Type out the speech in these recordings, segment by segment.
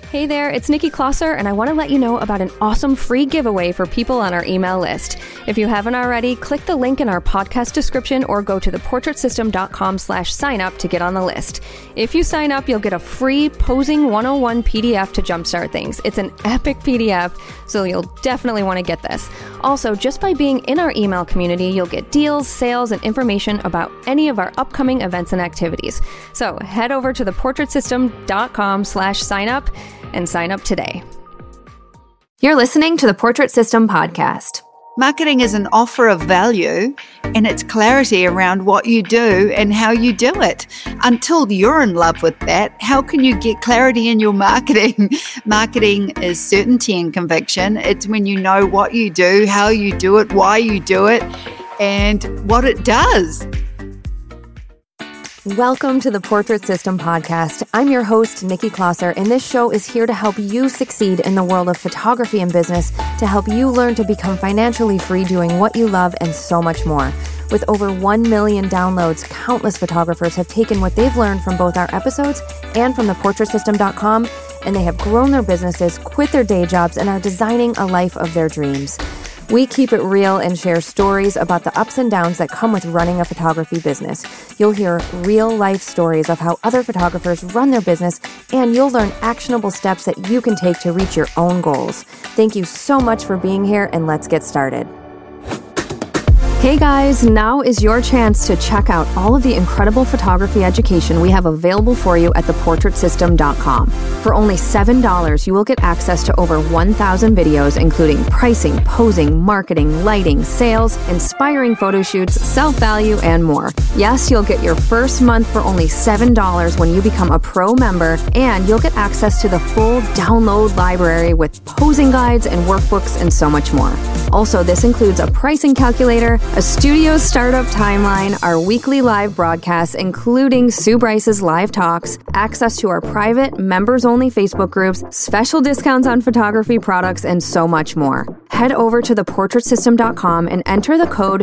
Hey there, it's Nikki Klosser, and I want to let you know about an awesome free giveaway for people on our email list. If you haven't already, click the link in our podcast description or go to theportraitsystem.com/sign-up to get on the list. If you sign up, you'll get a free Posing 101 PDF to jumpstart things. It's an epic PDF, so you'll definitely want to get this. Also, just by being in our email community, you'll get deals, sales, and information about any of our upcoming events and activities. So head over to theportraitsystem.com/sign-up and sign up today. You're listening to the Portrait System podcast. Marketing is an offer of value, and it's clarity around what you do and how you do it. Until you're in love with that, how can you get clarity in your marketing? Marketing is certainty and conviction. It's when you know what you do, how you do it, why you do it, and what it does. Welcome to the Portrait System podcast. I'm your host, Nikki Klosser, and this show is here to help you succeed in the world of photography and business, to help you learn to become financially free doing what you love and so much more. With over 1 million downloads, countless photographers have taken what they've learned from both our episodes and from theportraitsystem.com, and they have grown their businesses, quit their day jobs, and are designing a life of their dreams. We keep it real and share stories about the ups and downs that come with running a photography business. You'll hear real-life stories of how other photographers run their business, and you'll learn actionable steps that you can take to reach your own goals. Thank you so much for being here, and let's get started. Hey guys, now is your chance to check out all of the incredible photography education we have available for you at theportraitsystem.com. For only $7, you will get access to over 1,000 videos, including pricing, posing, marketing, lighting, sales, inspiring photo shoots, self-value, and more. Yes, you'll get your first month for only $7 when you become a pro member, and you'll get access to the full download library with posing guides and workbooks and so much more. Also, this includes a pricing calculator, a studio startup timeline, our weekly live broadcasts, including Sue Bryce's live talks, access to our private, members-only Facebook groups, special discounts on photography products, and so much more. Head over to theportraitsystem.com and enter the code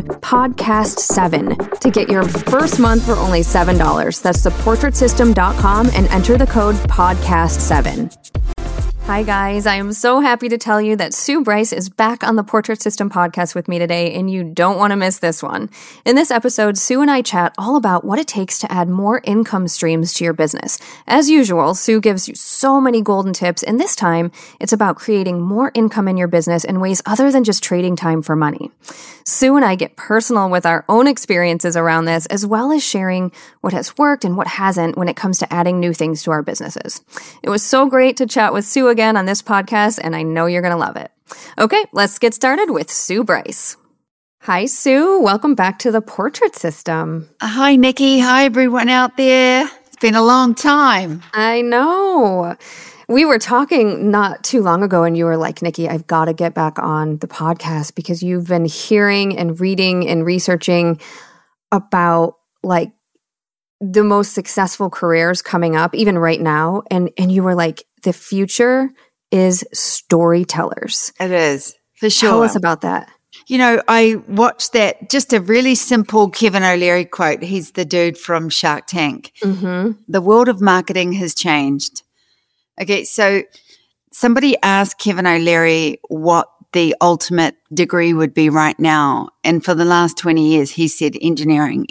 PODCAST7 to get your first month for only $7. That's theportraitsystem.com and enter the code PODCAST7. Hi guys, I am so happy to tell you that Sue Bryce is back on the Portrait System podcast with me today, and you don't want to miss this one. In this episode, Sue and I chat all about what it takes to add more income streams to your business. As usual, Sue gives you so many golden tips, and this time, it's about creating more income in your business in ways other than just trading time for money. Sue and I get personal with our own experiences around this, as well as sharing what has worked and what hasn't when it comes to adding new things to our businesses. It was so great to chat with Sue again on this podcast, and I know you're going to love it. Okay, let's get started with Sue Bryce. Hi, Sue. Welcome back to the Portrait System. Hi, Nikki. Hi, everyone out there. It's been a long time. I know. We were talking not too long ago, and you were like, Nikki, I've got to get back on the podcast because you've been hearing and reading and researching about like the most successful careers coming up, even right now. And you were like, the future is storytellers. It is, for sure. Tell us about that. You know, I watched that, just a really simple Kevin O'Leary quote. He's the dude from Shark Tank. Mm-hmm. The world of marketing has changed. Okay, so somebody asked Kevin O'Leary what the ultimate degree would be right now. And for the last 20 years, he said engineering.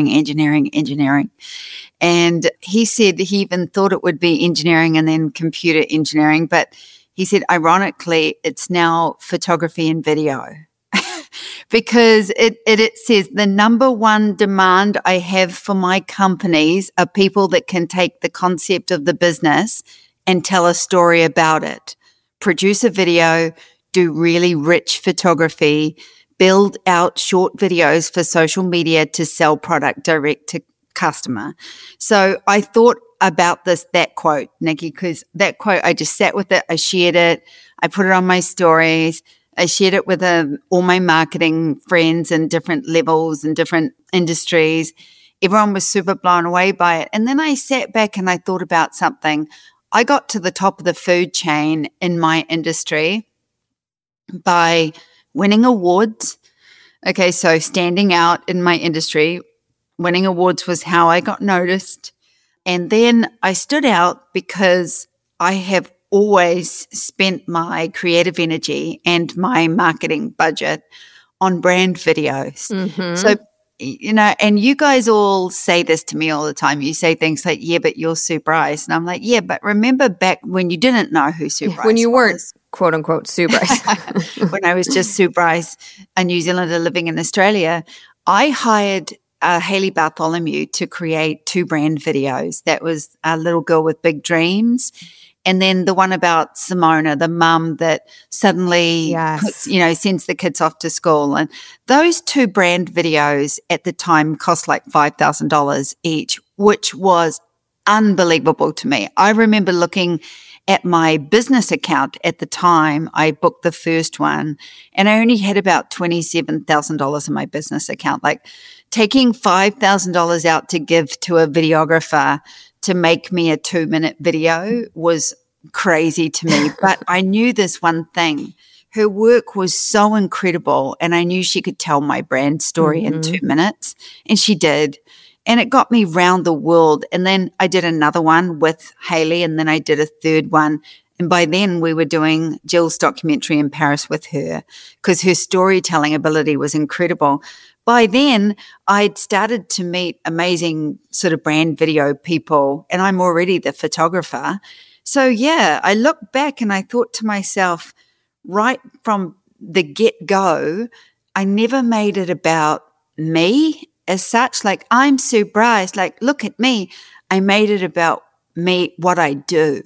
And he said he even thought it would be engineering and then computer engineering. But he said, ironically, it's now photography and video. Because it says the number one demand I have for my companies are people that can take the concept of the business and tell a story about it, produce a video, do really rich photography, build out short videos for social media to sell product direct to customer. So I thought about that quote, Nikki, because that quote, I just sat with it. I shared it. I put it on my stories. I shared it with all my marketing friends in different levels and different industries. Everyone was super blown away by it. And then I sat back and I thought about something. I got to the top of the food chain in my industry by winning awards. Okay, so standing out in my industry, winning awards was how I got noticed. And then I stood out because I have always spent my creative energy and my marketing budget on brand videos. Mm-hmm. So, and you guys all say this to me all the time. You say things like, yeah, but you're Sue Bryce. And I'm like, yeah, but remember back when you didn't know who Sue Bryce was? When you weren't, quote unquote, Sue Bryce. When I was just Sue Bryce, a New Zealander living in Australia, I hired Hayley Bartholomew to create 2 brand videos. That was A Little Girl with Big Dreams, and then the one about Simona, the mum that suddenly, sends the kids off to school. And those 2 brand videos at the time cost like $5,000 each, which was unbelievable to me. I remember looking at my business account at the time I booked the first one, and I only had about $27,000 in my business account. Like taking $5,000 out to give to a videographer to make me a 2-minute video was crazy to me. But I knew this one thing. Her work was so incredible, and I knew she could tell my brand story in 2 minutes, and she did. And it got me round the world. And then I did another one with Hayley, and then I did a third one. And by then we were doing Jill's documentary in Paris with her because her storytelling ability was incredible. By then I'd started to meet amazing sort of brand video people, and I'm already the photographer. So yeah, I looked back and I thought to myself, right from the get-go, I never made it about me as such. Like, I'm Sue Bryce, like, look at me. I made it about me, what I do.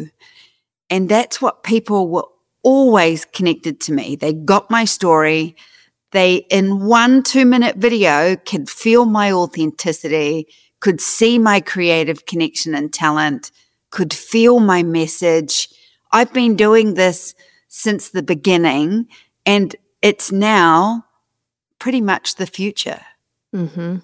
And that's what people were always connected to me. They got my story. They, in 1 2-minute video, could feel my authenticity, could see my creative connection and talent, could feel my message. I've been doing this since the beginning, and it's now pretty much the future. Mm-hmm.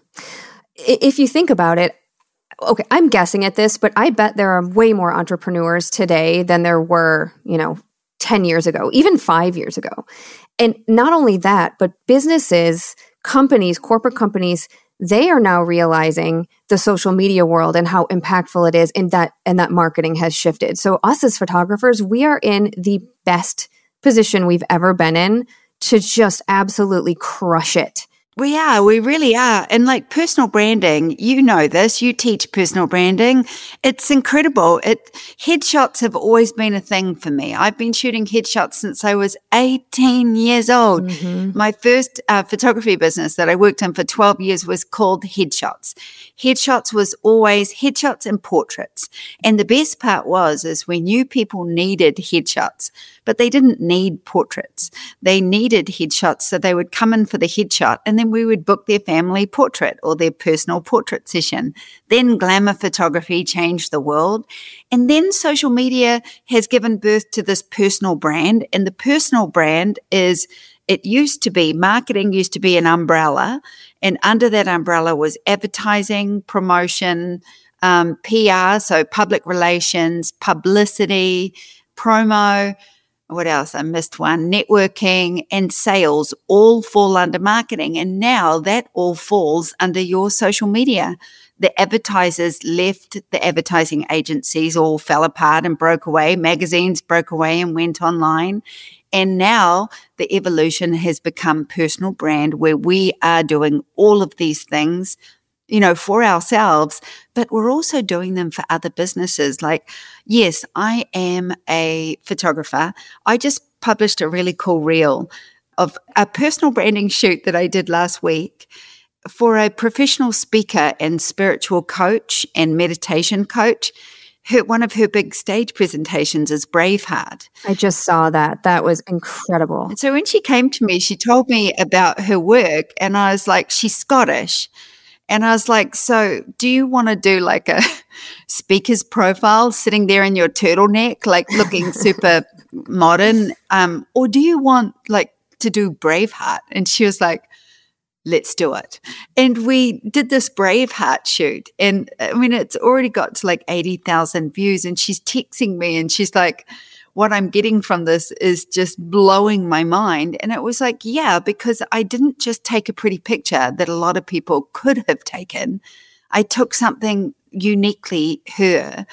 If you think about it, okay, I'm guessing at this, but I bet there are way more entrepreneurs today than there were, 10 years ago, even 5 years ago. And not only that, but businesses, companies, corporate companies, they are now realizing the social media world and how impactful it is, and that marketing has shifted. So us as photographers, we are in the best position we've ever been in to just absolutely crush it. We really are. And like personal branding, you know this, you teach personal branding. It's incredible. Headshots have always been a thing for me. I've been shooting headshots since I was 18 years old. Mm-hmm. My first photography business that I worked in for 12 years was called Headshots. Headshots was always headshots and portraits. And the best part is we knew people needed headshots, but they didn't need portraits. They needed headshots, so they would come in for the headshot, and then we would book their family portrait or their personal portrait session. Then glamour photography changed the world. And then social media has given birth to this personal brand. And the personal brand marketing used to be an umbrella. And under that umbrella was advertising, promotion, PR, so public relations, publicity, promo. What else? I missed one. Networking and sales all fall under marketing. And now that all falls under your social media. The advertisers left, the advertising agencies all fell apart and broke away. Magazines broke away and went online. And now the evolution has become personal brand, where we are doing all of these things, for ourselves, but we're also doing them for other businesses. Like, yes, I am a photographer. I just published a really cool reel of a personal branding shoot that I did last week for a professional speaker and spiritual coach and meditation coach. One of her big stage presentations is Braveheart. I just saw that. That was incredible. And so when she came to me, she told me about her work, and I was like, she's Scottish. And I was like, so do you want to do like a speaker's profile sitting there in your turtleneck, like looking super modern? Or do you want like to do Braveheart? And she was like, let's do it. And we did this Braveheart shoot. And I mean, it's already got to like 80,000 views. And she's texting me and she's like, what I'm getting from this is just blowing my mind. And it was like, yeah, because I didn't just take a pretty picture that a lot of people could have taken. I took something uniquely her.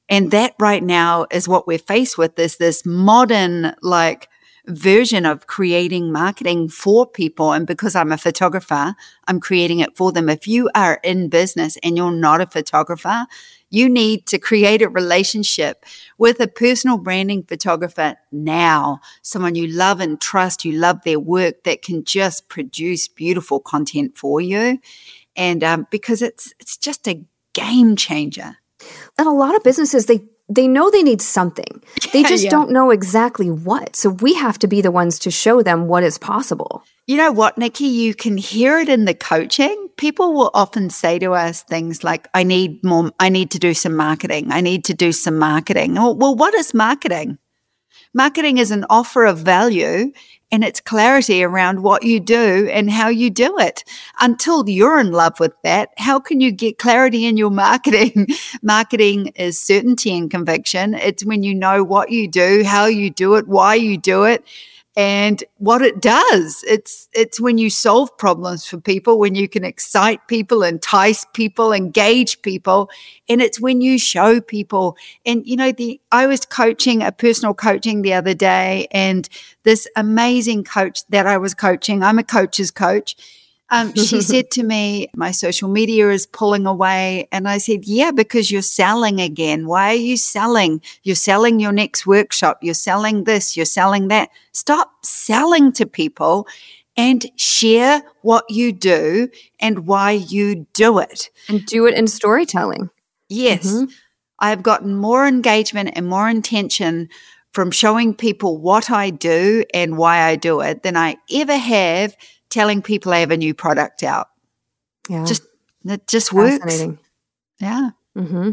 And that right now is what we're faced with, is this modern version of creating marketing for people. And because I'm a photographer, I'm creating it for them. If you are in business and you're not a photographer, you need to create a relationship with a personal branding photographer now, someone you love and trust, you love their work, that can just produce beautiful content for you. And because it's just a game changer. And a lot of businesses, they know they need something. They just don't know exactly what. So we have to be the ones to show them what is possible. You know what, Nikki? You can hear it in the coaching. People will often say to us things like, I need to do some marketing. I need to do some marketing. Well, what is marketing? Marketing is an offer of value, and it's clarity around what you do and how you do it. Until you're in love with that, how can you get clarity in your marketing? Marketing is certainty and conviction. It's when you know what you do, how you do it, why you do it, and what it does. It's when you solve problems for people, when you can excite people, entice people, engage people. And it's when you show people. And, I was coaching a personal coaching the other day, and this amazing coach that I was coaching, I'm a coach's coach. She said to me, my social media is pulling away. And I said, yeah, because you're selling again. Why are you selling? You're selling your next workshop. You're selling this. You're selling that. Stop selling to people and share what you do and why you do it. And do it in storytelling. Yes. Mm-hmm. I've gotten more engagement and more intention from showing people what I do and why I do it than I ever have telling people I have a new product out. Yeah. It just works. Fascinating. Yeah. Mm-hmm.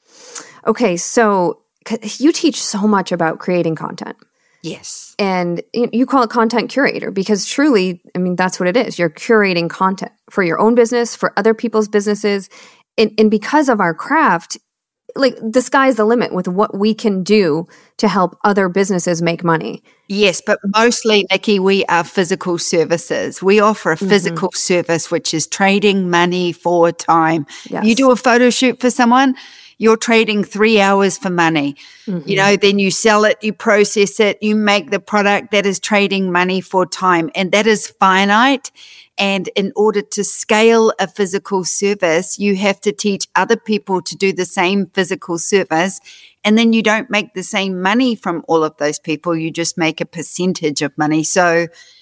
Okay. So you teach so much about creating content. Yes. And you call it content curator because truly, that's what it is. You're curating content for your own business, for other people's businesses. And because of our craft, the sky's the limit with what we can do to help other businesses make money. Yes, but mostly, Nikki, we are physical services. We offer a physical service, which is trading money for time. Yes. You do a photo shoot for someone, you're trading 3 hours for money. Mm-hmm. Then you sell it, you process it, you make the product. That is trading money for time. And that is finite. And in order to scale a physical service, you have to teach other people to do the same physical service. And then you don't make the same money from all of those people. You just make a percentage of money. So,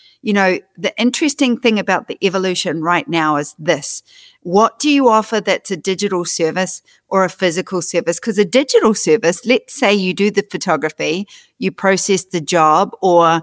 the interesting thing about the evolution right now is this. What do you offer that's a digital service or a physical service? Because a digital service, let's say you do the photography, you process the job, or,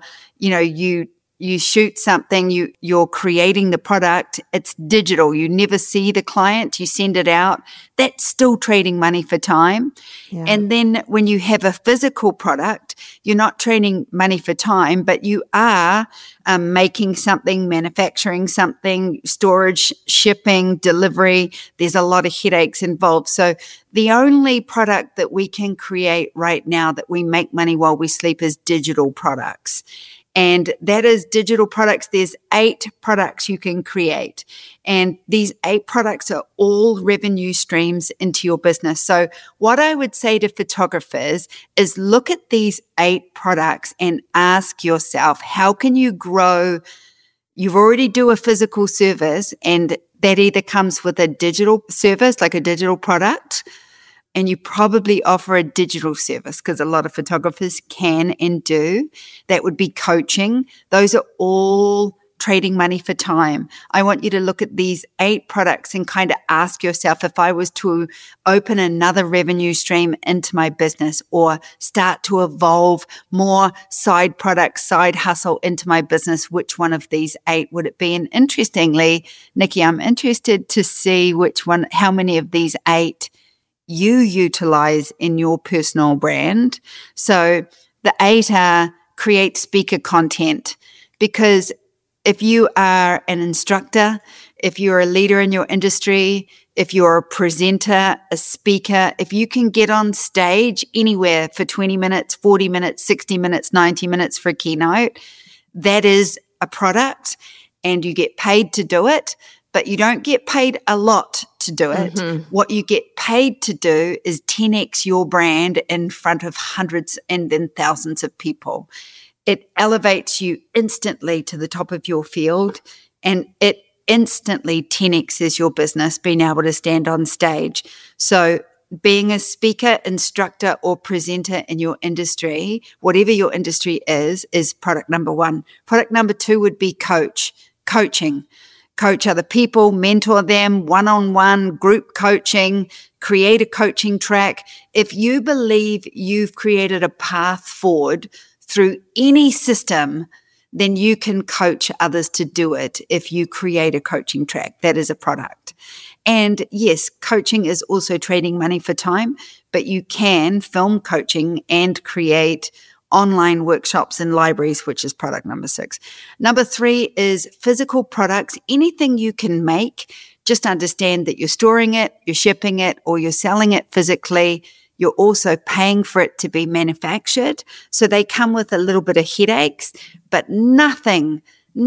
you shoot something, you're creating the product, it's digital. You never see the client, you send it out. That's still trading money for time. Yeah. And then when you have a physical product, you're not trading money for time, but you are making something, manufacturing something, storage, shipping, delivery. There's a lot of headaches involved. So the only product that we can create right now that we make money while we sleep is digital products. And that is digital products. There's 8 products you can create. And these 8 products are all revenue streams into your business. So what I would say to photographers is look at these 8 products and ask yourself, how can you grow? You've already do a physical service, and that either comes with a digital service, like a digital product, and you probably offer a digital service because a lot of photographers can and do. That would be coaching. Those are all trading money for time. I want you to look at these 8 products and kind of ask yourself, if I was to open another revenue stream into my business or start to evolve more side products, side hustle into my business, which one of these 8 would it be? And interestingly, Nikki, I'm interested to see how many of these 8 you utilize in your personal brand. So the 8 are create speaker content, because if you are an instructor, if you're a leader in your industry, if you're a presenter, a speaker, if you can get on stage anywhere for 20 minutes, 40 minutes, 60 minutes, 90 minutes for a keynote, that is a product, and you get paid to do it. But you don't get paid a lot to do it. What you get paid to do is 10x your brand in front of hundreds and then thousands of people. It elevates you instantly to the top of your field, and it instantly 10x's your business being able to stand on stage. So being a speaker, instructor, or presenter in your industry, whatever your industry is product number one. Product number two would be coaching. Coach other people, mentor them, one-on-one, group coaching, create a coaching track. If you believe you've created a path forward through any system, then you can coach others to do it if you create a coaching track. That is a product. And yes, coaching is also trading money for time, but you can film coaching and create online workshops and libraries, which is product number 6. Number 3 is physical products. Anything you can make, just understand that you're storing it, you're shipping it, or you're selling it physically. You're also paying for it to be manufactured. So they come with a little bit of headaches, but nothing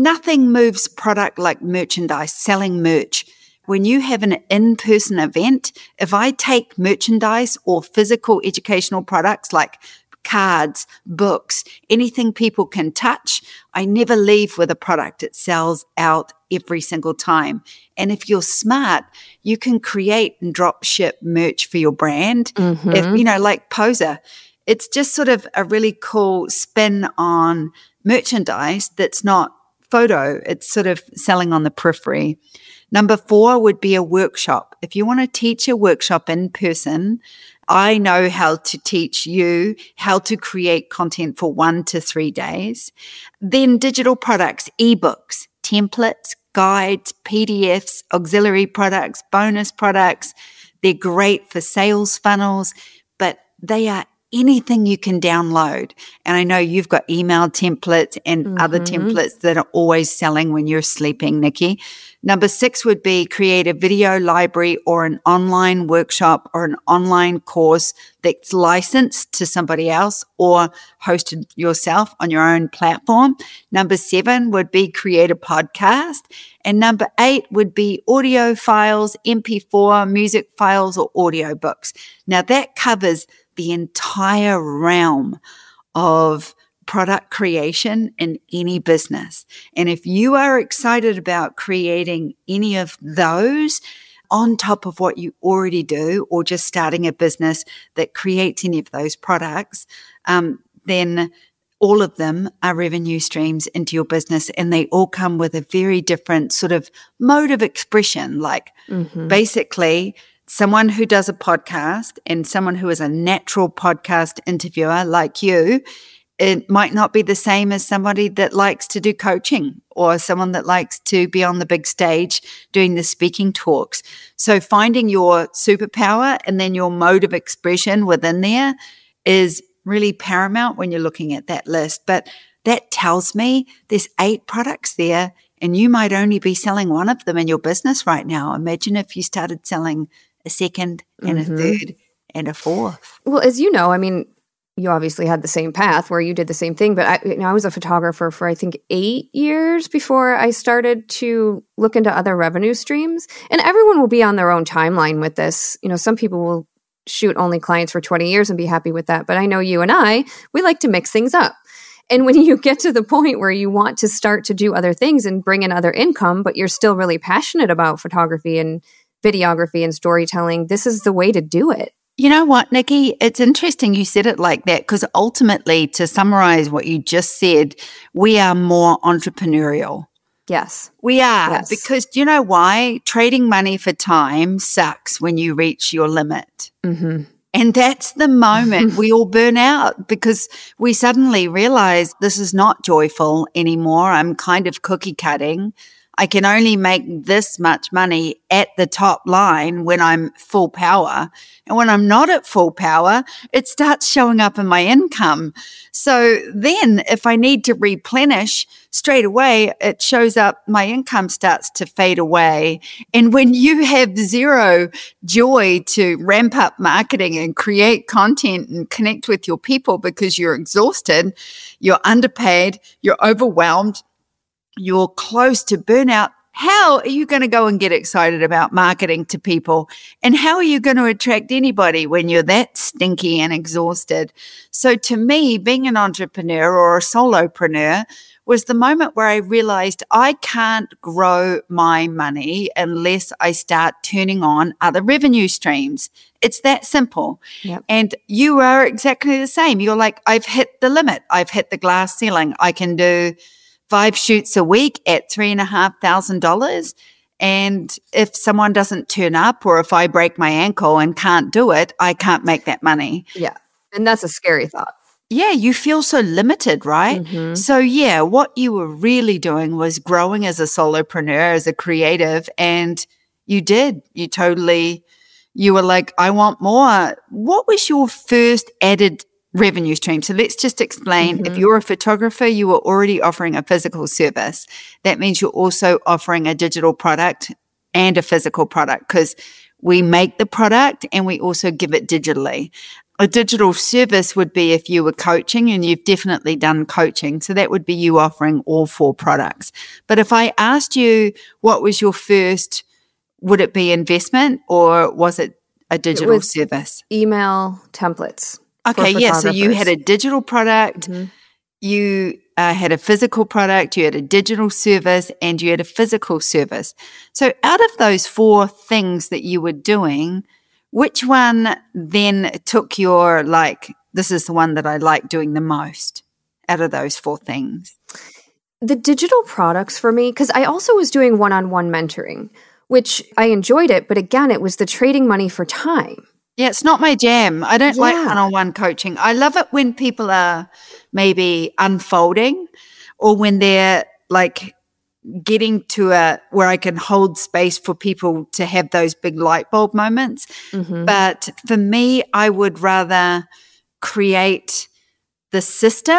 moves product like merchandise, selling merch. When you have an in-person event, if I take merchandise or physical educational products like cards, books, anything people can touch, I never leave with a product. It sells out every single time. And if you're smart, you can create and drop ship merch for your brand. If, like Poser, it's just sort of a really cool spin on merchandise that's not photo. It's sort of selling on the periphery. Number 4 would be a workshop. If you want to teach a workshop in person, I know how to teach you how to create content for 1 to 3 days. Then digital products, ebooks, templates, guides, PDFs, auxiliary products, bonus products. They're great for sales funnels, but they are anything you can download. And I know you've got email templates and other templates that are always selling when you're sleeping, Nikki. Number 6 would be create a video library or an online workshop or an online course that's licensed to somebody else or hosted yourself on your own platform. Number 7 would be create a podcast. And number 8 would be audio files, MP4, music files, or audiobooks. Now that covers the entire realm of product creation in any business. And if you are excited about creating any of those on top of what you already do, or just starting a business that creates any of those products, then all of them are revenue streams into your business, and they all come with a very different sort of mode of expression. Like basically, someone who does a podcast and someone who is a natural podcast interviewer like you, it might not be the same as somebody that likes to do coaching or someone that likes to be on the big stage doing the speaking talks. So finding your superpower and then your mode of expression within there is really paramount when you're looking at that list. But that tells me there's 8 products there, and you might only be selling one of them in your business right now. Imagine if you started selling a second and a third and a fourth. Well, as you know, I mean, you obviously had the same path where you did the same thing, but I was a photographer for, I think, 8 years before I started to look into other revenue streams. And everyone will be on their own timeline with this. You know, some people will shoot only clients for 20 years and be happy with that. But I know you and we like to mix things up. And when you get to the point where you want to start to do other things and bring in other income, but you're still really passionate about photography and videography and storytelling, this is the way to do it. You know what, Nikki? It's interesting you said it like that, because ultimately, to summarize what you just said, we are more entrepreneurial. Yes. We are. Yes. Because do you know why? Trading money for time sucks when you reach your limit. And that's the moment we all burn out, because we suddenly realize this is not joyful anymore. I'm kind of cookie cutting. I can only make this much money at the top line when I'm full power. And when I'm not at full power, it starts showing up in my income. So then if I need to replenish straight away, it shows up, my income starts to fade away. And when you have zero joy to ramp up marketing and create content and connect with your people because you're exhausted, you're underpaid, you're overwhelmed, you're close to burnout, how are you going to go and get excited about marketing to people? And how are you going to attract anybody when you're that stinky and exhausted? So to me, being an entrepreneur or a solopreneur was the moment where I realized I can't grow my money unless I start turning on other revenue streams. It's that simple. Yep. And you are exactly the same. You're like, I've hit the limit. I've hit the glass ceiling. I can do 5 shoots a week at $3,500. And if someone doesn't turn up, or if I break my ankle and can't do it, I can't make that money. Yeah. And that's a scary thought. Yeah, you feel so limited, right? Mm-hmm. So yeah, what you were really doing was growing as a solopreneur, as a creative, and you did. You were like, I want more. What was your first added revenue stream? So let's just explain. If you're a photographer, you were already offering a physical service. That means you're also offering a digital product and a physical product, because we make the product and we also give it digitally. A digital service would be if you were coaching, and you've definitely done coaching. So that would be you offering all 4 products. But if I asked you what was your first, would it be investment or was it a digital service? Email templates. Okay, yeah. So you had a digital product, you had a physical product, you had a digital service, and you had a physical service. So out of those 4 things that you were doing, which one then took your, like, this is the one that I like doing the most out of those 4 things? The digital products for me, because I also was doing one-on-one mentoring, which I enjoyed it, but again, it was the trading money for time. Yeah, it's not my jam. I don't like one-on-one coaching. I love it when people are maybe unfolding, or when they're like getting to where I can hold space for people to have those big light bulb moments. But for me, I would rather create the system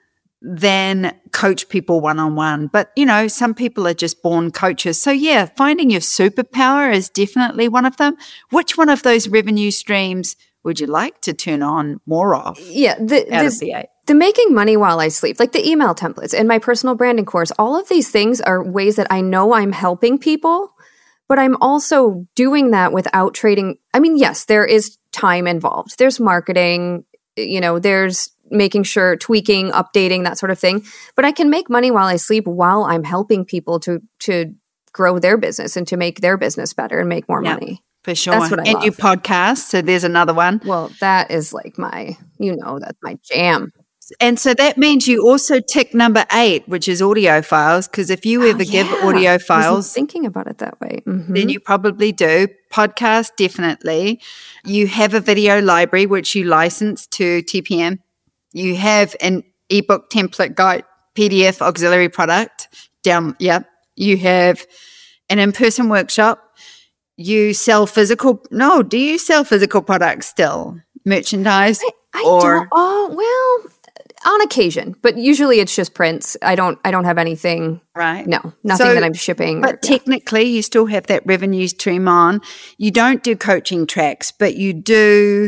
than coach people one-on-one. But, you know, some people are just born coaches. So yeah, finding your superpower is definitely one of them. Which one of those revenue streams would you like to turn on more of? Yeah, out of the 8? The making money while I sleep, like the email templates and my personal branding course, all of these things are ways that I know I'm helping people, but I'm also doing that without trading. I mean, yes, there is time involved. There's marketing, you know, there's making sure, tweaking, updating, that sort of thing. But I can make money while I sleep while I'm helping people to grow their business and to make their business better and make more money. For sure. That's what I love. You podcast, so there's another one. Well, that is like that's my jam. And so that means you also tick number 8, which is audio files, because if you ever give audio files, I wasn't thinking about it that way. Then you probably do. Podcast, definitely. You have a video library, which you license to TPM. You have an ebook template guide, PDF auxiliary product down. Yep. You have an in-person workshop. You sell do you sell physical products still? Merchandise? I don't. Oh, well, on occasion, but usually it's just prints. I don't have anything. Right. No, nothing that I'm shipping. But technically you still have that revenue stream on. You don't do coaching tracks, but you do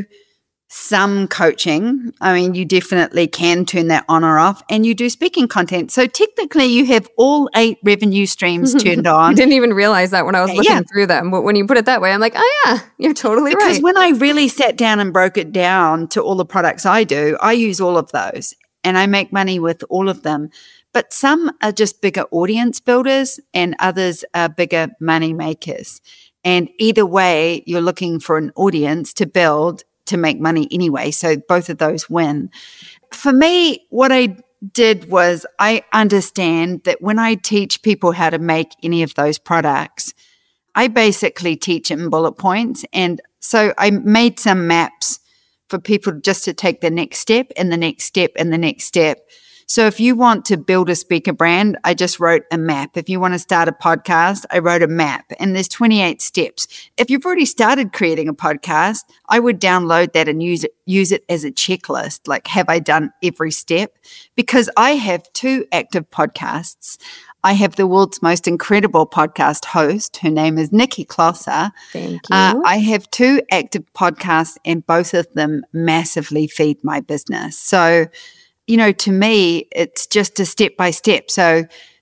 some coaching. I mean, you definitely can turn that on or off, and you do speaking content. So technically you have all 8 revenue streams turned on. I didn't even realize that when I was looking through them. But when you put it that way, I'm like, oh yeah, you're totally right. Because when I really sat down and broke it down to all the products I do, I use all of those and I make money with all of them. But some are just bigger audience builders and others are bigger money makers. And either way, you're looking for an audience to build to make money anyway. So both of those win. For me, what I did was I understand that when I teach people how to make any of those products, I basically teach them bullet points. And so I made some maps for people just to take the next step and the next step and the next step. So if you want to build a speaker brand, I just wrote a map. If you want to start a podcast, I wrote a map, and there's 28 steps. If you've already started creating a podcast, I would download that and use it as a checklist. Like, have I done every step? Because I have 2 active podcasts. I have the world's most incredible podcast host. Her name is Nikki Klosser. Thank you. I have 2 active podcasts, and both of them massively feed my business. So, you know, to me, it's just a step by step. So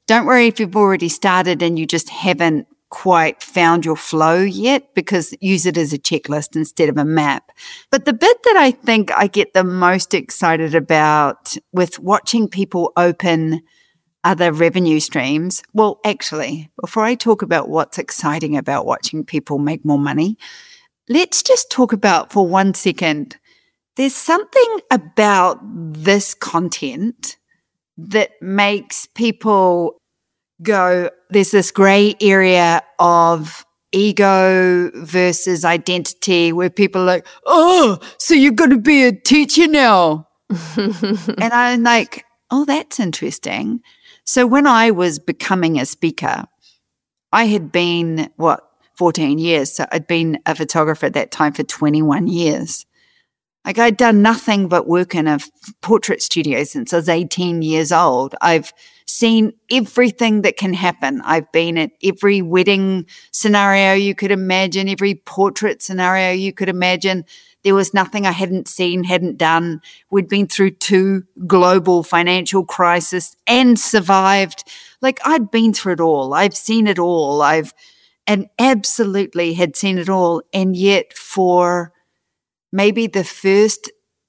Don't worry if you've already started and you just haven't quite found your flow yet, because use it as a checklist instead of a map. But the bit that I think I get the most excited about with watching people open other revenue streams, well, actually, before I talk about what's exciting about watching people make more money, let's just talk about for 1 second, there's something about this content that makes people go, there's this gray area of ego versus identity where people are like, oh, so you're going to be a teacher now. And I'm like, oh, that's interesting. So when I was becoming a speaker, I had been, 14 years. So I'd been a photographer at that time for 21 years. Like I'd done nothing but work in a portrait studio since I was 18 years old. I've seen everything that can happen. I've been at every wedding scenario you could imagine, every portrait scenario you could imagine. There was nothing I hadn't seen, hadn't done. We'd been through 2 global financial crises and survived. Like I'd been through it all. I've seen it all. And absolutely had seen it all. And yet for maybe the first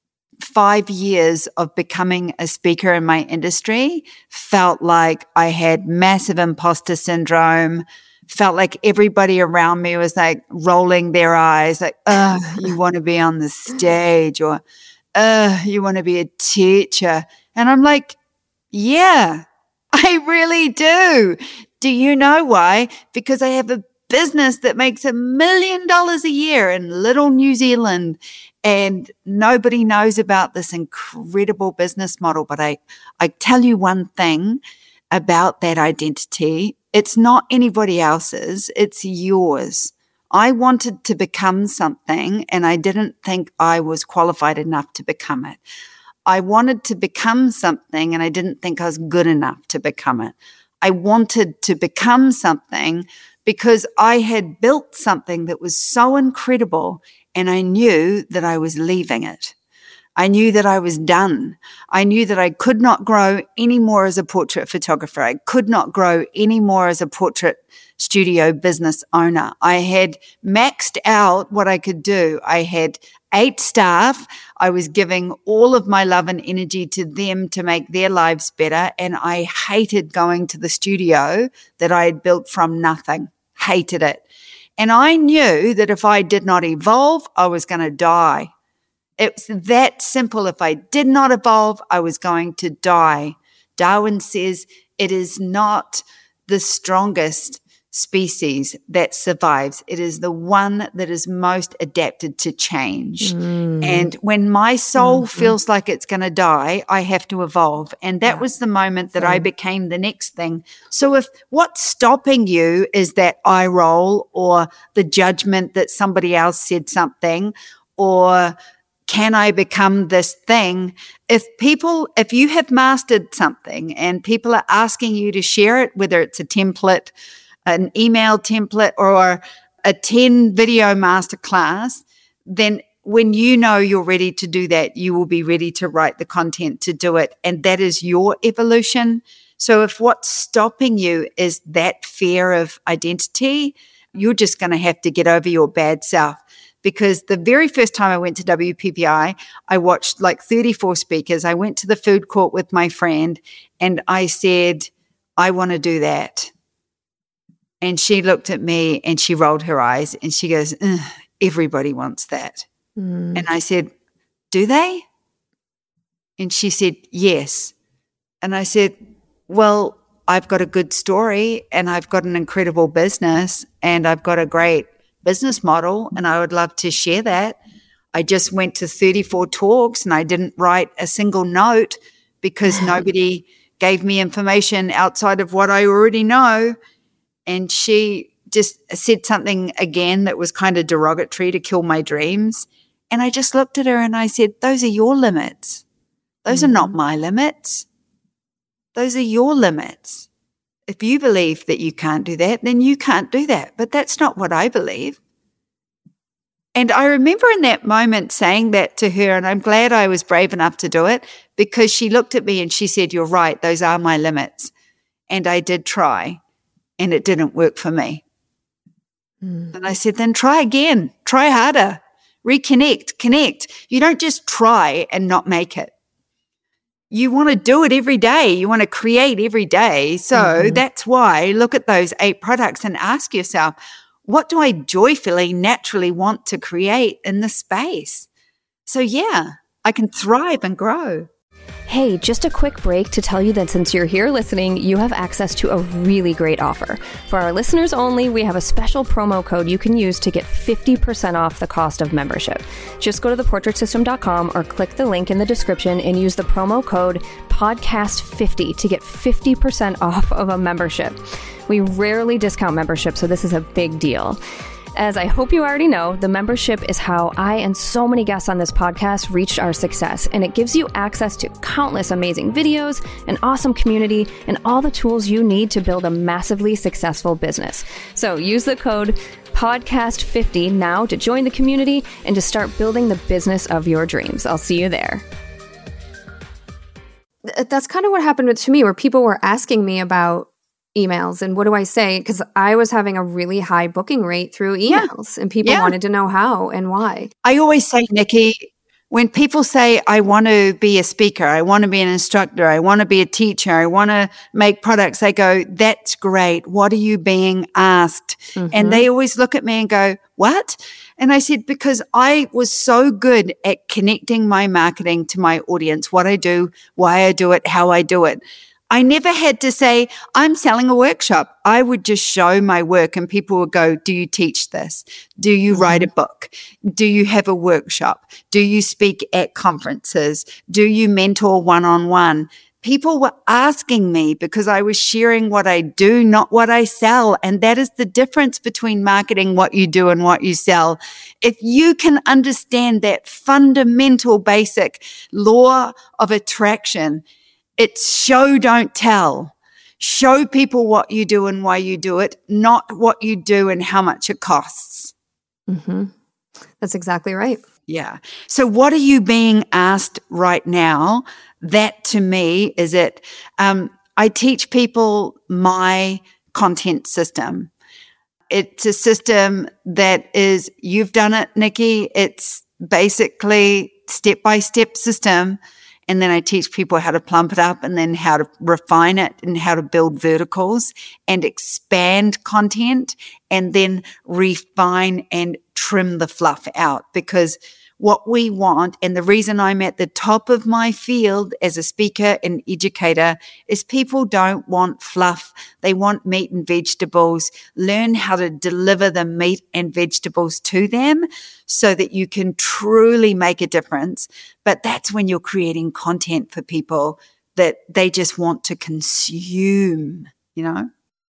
5 years of becoming a speaker in my industry, felt like I had massive imposter syndrome, felt like everybody around me was like rolling their eyes, like, you want to be on the stage, or, you want to be a teacher. And I'm like, yeah, I really do. Do you know why? Because I have a business that makes $1 million a year in little New Zealand, and nobody knows about this incredible business model. But I tell you one thing about that identity. It's not anybody else's. It's yours. I wanted to become something, and I didn't think I was qualified enough to become it. I wanted to become something, and I didn't think I was good enough to become it. I wanted to become something because I had built something that was so incredible, and I knew that I was leaving it. I knew that I was done. I knew that I could not grow anymore as a portrait photographer. I could not grow anymore as a portrait studio business owner. I had maxed out what I could do. I had 8 staff. I was giving all of my love and energy to them to make their lives better. And I hated going to the studio that I had built from nothing. Hated it. And I knew that if I did not evolve, I was going to die. It's that simple. If I did not evolve, I was going to die. Darwin says it is not the strongest species that survives. It is the one that is most adapted to change. And when my soul feels like it's going to die, I have to evolve. And that was the moment that I became the next thing. So if what's stopping you is that eye roll or the judgment that somebody else said something, or can I become this thing? If you have mastered something and people are asking you to share it, whether it's a template, an email template, or a 10 video masterclass, then when you know you're ready to do that, you will be ready to write the content to do it. And that is your evolution. So if what's stopping you is that fear of identity, you're just going to have to get over your bad self. Because the very first time I went to WPPI, I watched like 34 speakers. I went to the food court with my friend and I said, I want to do that. And she looked at me and she rolled her eyes and she goes, everybody wants that. And I said, do they? And she said, yes. And I said, well, I've got a good story and I've got an incredible business and I've got a great business model and I would love to share that. I just went to 34 talks and I didn't write a single note because nobody gave me information outside of what I already know. And she just said something again that was kind of derogatory to kill my dreams. And I just looked at her and I said, those are your limits. Those are not my limits. Those are your limits. If you believe that you can't do that, then you can't do that. But that's not what I believe. And I remember in that moment saying that to her, and I'm glad I was brave enough to do it because she looked at me and she said, you're right, those are my limits. and I did try and it didn't work for me. And I said, then try again, try harder, reconnect, connect. You don't just try and not make it. You want to do it every day. You want to create every day. So that's why look at those 8 products and ask yourself, what do I joyfully, naturally want to create in this space? So yeah, I can thrive and grow. Hey, just a quick break to tell you that since you're here listening, you have access to a really great offer. For our listeners only, we have a special promo code you can use to get 50% off the cost of membership. Just go to theportraitsystem.com or click the link in the description and use the promo code podcast50 to get 50% off of a membership. We rarely discount membership, so this is a big deal. As I hope you already know, the membership is how I and so many guests on this podcast reached our success, and it gives you access to countless amazing videos, an awesome community, and all the tools you need to build a massively successful business. So use the code podcast50 now to join the community and to start building the business of your dreams. I'll see you there. That's kind of what happened to me, where people were asking me about emails and what do I say? Because I was having a really high booking rate through emails and people wanted to know how and why. I always say, Nikki, when people say, I want to be a speaker, I want to be an instructor, I want to be a teacher, I want to make products, I go, that's great. What are you being asked? And they always look at me and go, what? And I said, because I was so good at connecting my marketing to my audience, what I do, why I do it, how I do it. I never had to say, I'm selling a workshop. I would just show my work and people would go, do you teach this? Do you write a book? Do you have a workshop? Do you speak at conferences? Do you mentor one-on-one? People were asking me because I was sharing what I do, not what I sell. And that is the difference between marketing what you do and what you sell. If you can understand that fundamental basic law of attraction, it's show, don't tell. Show people what you do and why you do it, not what you do and how much it costs. That's exactly right. Yeah. So what are you being asked right now? That to me is it. I teach people my content system. It's a system that is, you've done it, Nikki. It's basically step-by-step system. And then I teach people how to plump it up and then how to refine it and how to build verticals and expand content and then refine and trim the fluff out. Because what we want, and the reason I'm at the top of my field as a speaker and educator, is people don't want fluff. They want meat and vegetables. Learn how to deliver the meat and vegetables to them so that you can truly make a difference. But that's when you're creating content for people that they just want to consume, you know?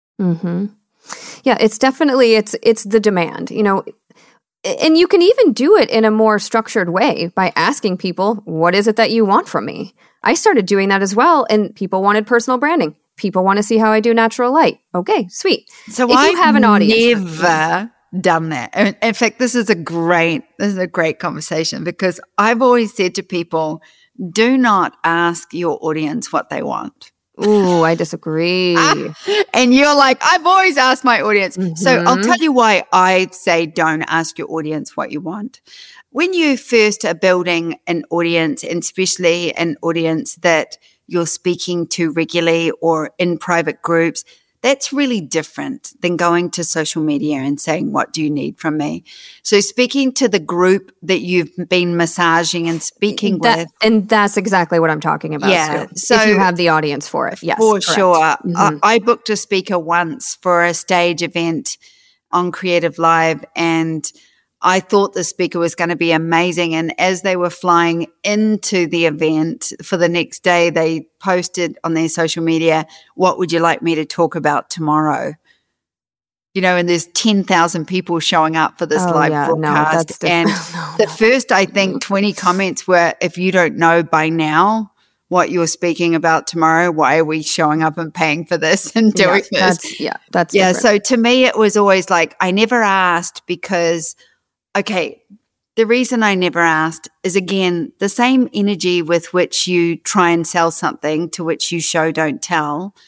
Yeah, it's definitely, it's the demand, you know. And you can even do it in a more structured way by asking people, what is it that you want from me? I started doing that as well, and people wanted personal branding. People want to see how I do natural light. Okay, sweet. So if you have an audience, never done that. In fact, this is a great conversation because I've always said to people, do not ask your audience what they want. Ooh, I disagree. And you're like, I've always asked my audience. So I'll tell you why I say don't ask your audience what you want. When you first are building an audience, and especially an audience that you're speaking to regularly or in private groups, that's really different than going to social media and saying, what do you need from me? So speaking to the group that you've been massaging and speaking with. And that's exactly what I'm talking about. Yeah. So if you have the audience for it. Yes. For correct. Sure. I booked a speaker once for a stage event on Creative Live, and I thought the speaker was going to be amazing. And as they were flying into the event for the next day, they posted on their social media, what would you like me to talk about tomorrow? You know, and there's 10,000 people showing up for this live broadcast. And the first, I think, 20 comments were, if you don't know by now what you're speaking about tomorrow, why are we showing up and paying for this and doing this? That's different. So to me, it was always like, I never asked because – okay, the reason I never asked is, again, the same energy with which you try and sell something to which you show, don't tell.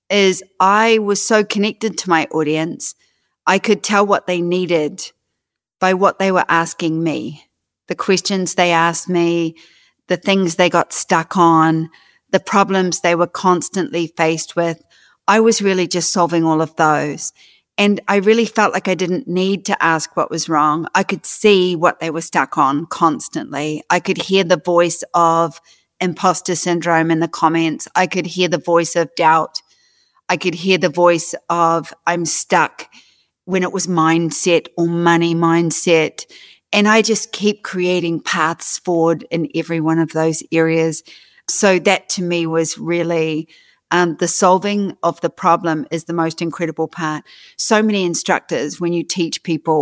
is I was so connected to my audience, I could tell what they needed by what they were asking me, the questions they asked me, the things they got stuck on, the problems they were constantly faced with. I was really just solving all of those. And I really felt like I didn't need to ask what was wrong. I could see what they were stuck on constantly. I could hear the voice of imposter syndrome in the comments. I could hear the voice of doubt. I could hear the voice of I'm stuck when it was mindset or money mindset. And I just keep creating paths forward in every one of those areas. So that to me was really the solving of the problem is the most incredible part. So many instructors, when you teach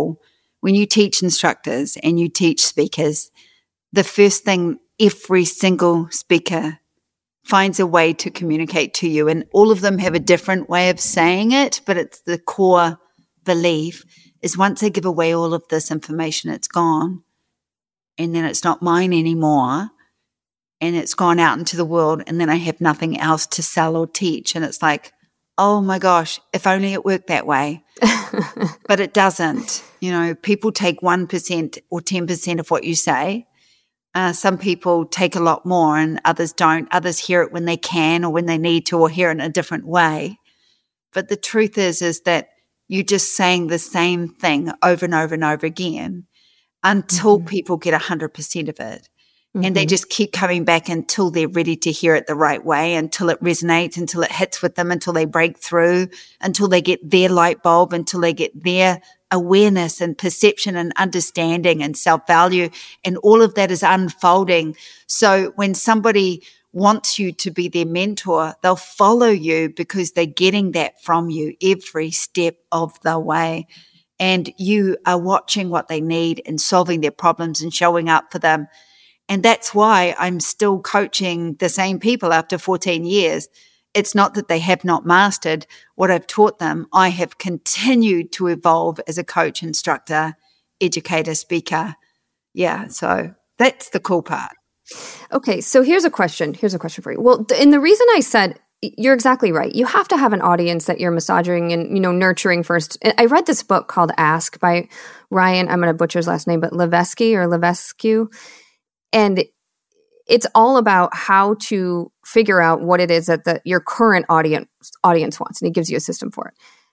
instructors and you teach speakers, the first thing every single speaker finds a way to communicate to you, and all of them have a different way of saying it, but it's the core belief is once I give away all of this information, it's gone, and then it's not mine anymore, and it's gone out into the world, and then I have nothing else to sell or teach. And it's like, oh my gosh, if only it worked that way. But it doesn't. People take 1% or 10% of what you say. Some people take a lot more and others don't. Others hear it when they can or when they need to, or hear it in a different way. But the truth is that you're just saying the same thing over and over and over again until people get 100% of it. And they just keep coming back until they're ready to hear it the right way, until it resonates, until it hits with them, until they break through, until they get their light bulb, until they get their awareness and perception and understanding and self-value. And all of that is unfolding. So when somebody wants you to be their mentor, they'll follow you because they're getting that from you every step of the way. And you are watching what they need and solving their problems and showing up for them. And that's why I'm still coaching the same people after 14 years. It's not that they have not mastered what I've taught them. I have continued to evolve as a coach, instructor, educator, speaker. Yeah, so that's the cool part. Okay, so here's a question for you. Well, and the reason I said, you're exactly right. You have to have an audience that you're massaging and, nurturing first. I read this book called Ask by Ryan, I'm going to butcher his last name, but Levesque. And it's all about how to figure out what it is that your current audience wants, and he gives you a system for it.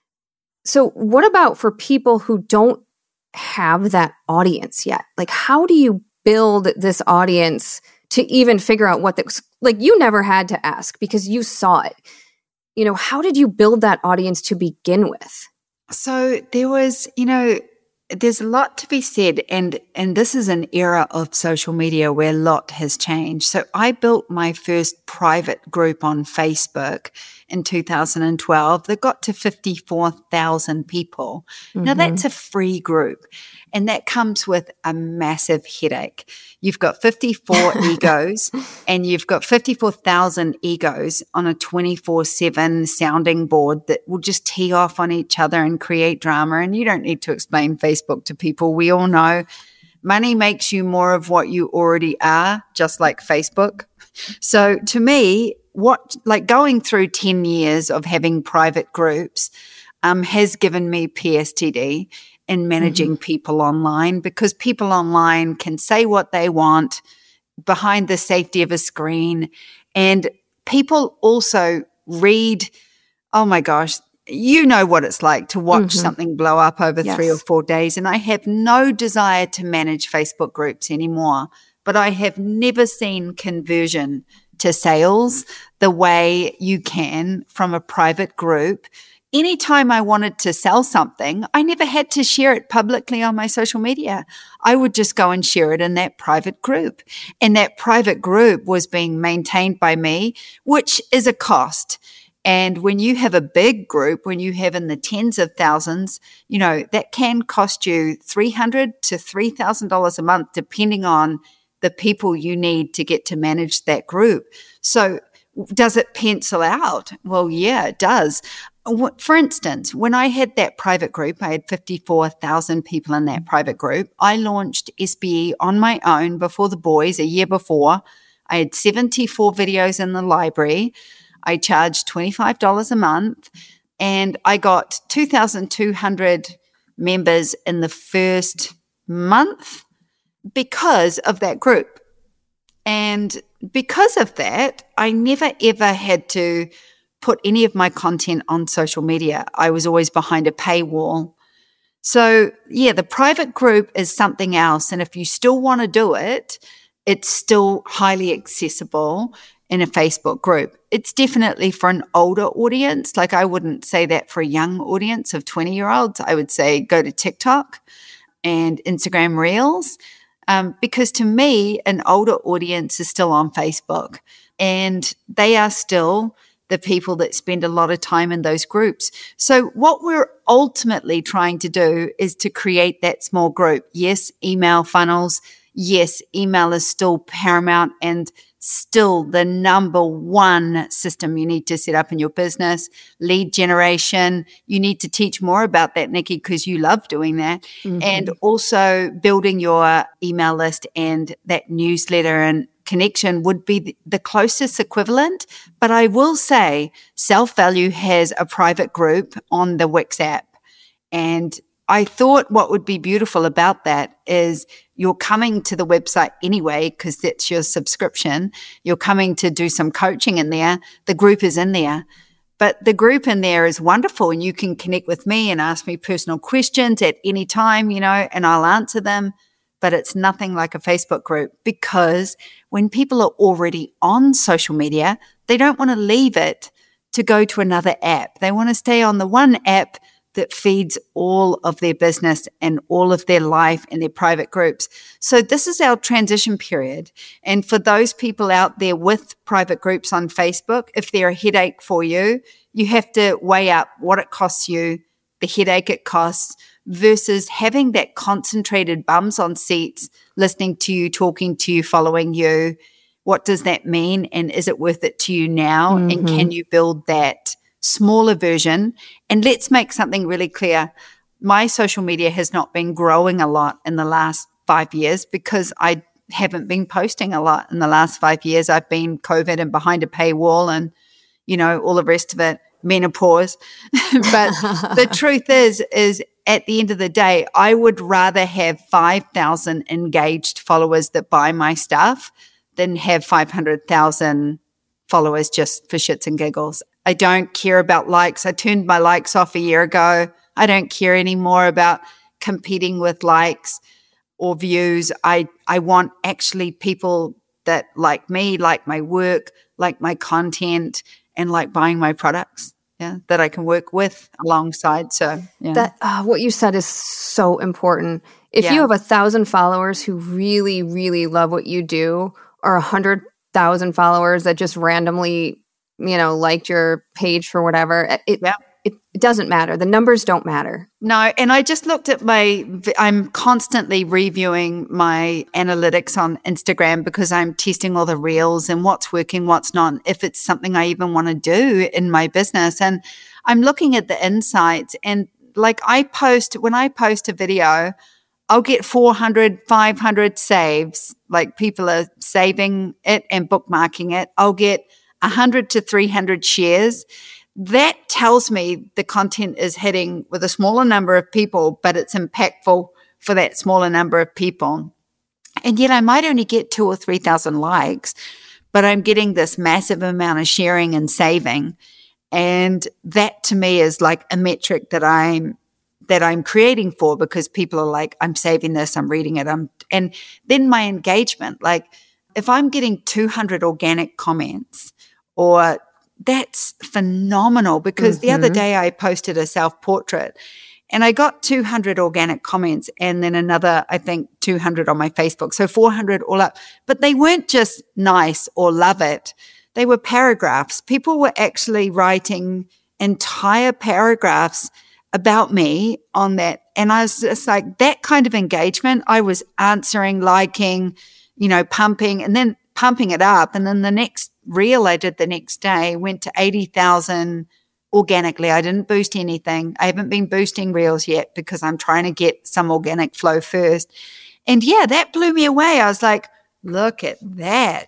So what about for people who don't have that audience yet? Like, how do you build this audience to even figure out you never had to ask because you saw it. How did you build that audience to begin with? So there was, there's a lot to be said, and this is an era of social media where a lot has changed. So I built my first private group on Facebook in 2012 that got to 54,000 people. Now that's a free group, and that comes with a massive headache. You've got 54 egos, and you've got 54,000 egos on a 24/7 sounding board that will just tee off on each other and create drama. And you don't need to explain Facebook to people. We all know money makes you more of what you already are, just like Facebook. So to me, going through 10 years of having private groups has given me PSTD in managing people online, because people online can say what they want behind the safety of a screen. And people also read, oh my gosh, you know what it's like to watch something blow up over 3 or 4 days. And I have no desire to manage Facebook groups anymore, but I have never seen conversion to sales the way you can from a private group. Anytime I wanted to sell something, I never had to share it publicly on my social media. I would just go and share it in that private group. And that private group was being maintained by me, which is a cost. And when you have a big group, when you have in the tens of thousands, that can cost you $300 to $3,000 a month, depending on the people you need to get to manage that group. So does it pencil out? Well, yeah, it does. For instance, when I had that private group, I had 54,000 people in that private group. I launched SBE on my own before the boys a year before. I had 74 videos in the library. I charged $25 a month, and I got 2,200 members in the first month because of that group. And because of that, I never ever had to put any of my content on social media. I was always behind a paywall. So yeah, the private group is something else. And if you still want to do it, it's still highly accessible in a Facebook group. It's definitely for an older audience. Like, I wouldn't say that for a young audience of 20-year-olds. I would say go to TikTok and Instagram Reels. Because to me, an older audience is still on Facebook, and they are still the people that spend a lot of time in those groups. So what we're ultimately trying to do is to create that small group. Yes, email funnels. Yes, email is still paramount and still the number one system you need to set up in your business. Lead generation, you need to teach more about that, Nikki, because you love doing that. Mm-hmm. And also building your email list and that newsletter and connection would be the closest equivalent. But I will say Self Value has a private group on the Wix app. And I thought what would be beautiful about that is you're coming to the website anyway because that's your subscription. You're coming to do some coaching in there. The group is in there. But the group in there is wonderful, and you can connect with me and ask me personal questions at any time, and I'll answer them. But it's nothing like a Facebook group, because when people are already on social media, they don't want to leave it to go to another app. They want to stay on the one app that feeds all of their business and all of their life and their private groups. So this is our transition period. And for those people out there with private groups on Facebook, if they're a headache for you, you have to weigh up what it costs you, the headache it costs, versus having that concentrated bums on seats, listening to you, talking to you, following you. What does that mean? And is it worth it to you now? Mm-hmm. And can you build that smaller version? And let's make something really clear. My social media has not been growing a lot in the last 5 years because I haven't been posting a lot in the last 5 years. I've been COVID and behind a paywall and, all the rest of it, menopause. But the truth is at the end of the day, I would rather have 5,000 engaged followers that buy my stuff than have 500,000 followers just for shits and giggles. I don't care about likes. I turned my likes off a year ago. I don't care anymore about competing with likes or views. I want actually people that like me, like my work, like my content, and like buying my products, that I can work with alongside. So that what you said is so important. If you have 1,000 followers who really, really love what you do, or 100,000 followers that just randomly liked your page for whatever, it doesn't matter. The numbers don't matter. No, and I just looked at I'm constantly reviewing my analytics on Instagram because I'm testing all the reels and what's working, what's not, if it's something I even want to do in my business. And I'm looking at the insights, and when I post a video, I'll get 400, 500 saves, like people are saving it and bookmarking it. I'll get 100 to 300 shares. That tells me the content is hitting with a smaller number of people, but it's impactful for that smaller number of people. And yet I might only get 2,000 or 3,000 likes, but I'm getting this massive amount of sharing and saving. And that to me is like a metric that I'm creating for, because people are like, I'm saving this, I'm reading it. And then my engagement, like if I'm getting 200 organic comments, or that's phenomenal, because the other day I posted a self-portrait and I got 200 organic comments and then another, I think 200 on my Facebook. So 400 all up, but they weren't just nice or love it. They were paragraphs. People were actually writing entire paragraphs about me on that. And I was just like, that kind of engagement, I was answering, liking, pumping, and then pumping it up. And then the next reel I did the next day went to 80,000 organically. I didn't boost anything. I haven't been boosting reels yet because I'm trying to get some organic flow first. And that blew me away. I was like, look at that.